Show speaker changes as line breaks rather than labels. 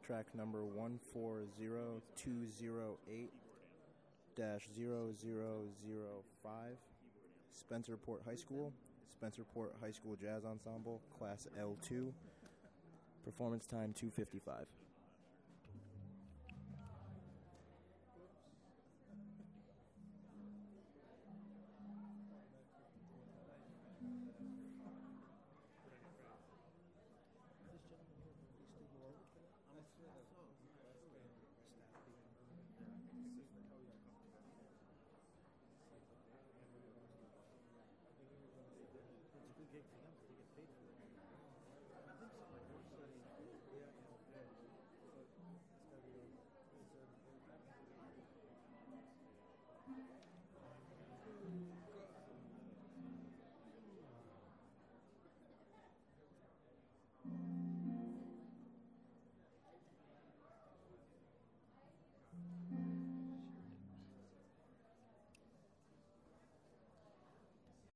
track number 140208-0005, Spencerport High School, Spencerport High School Jazz Ensemble, Class L2, performance time 2:55.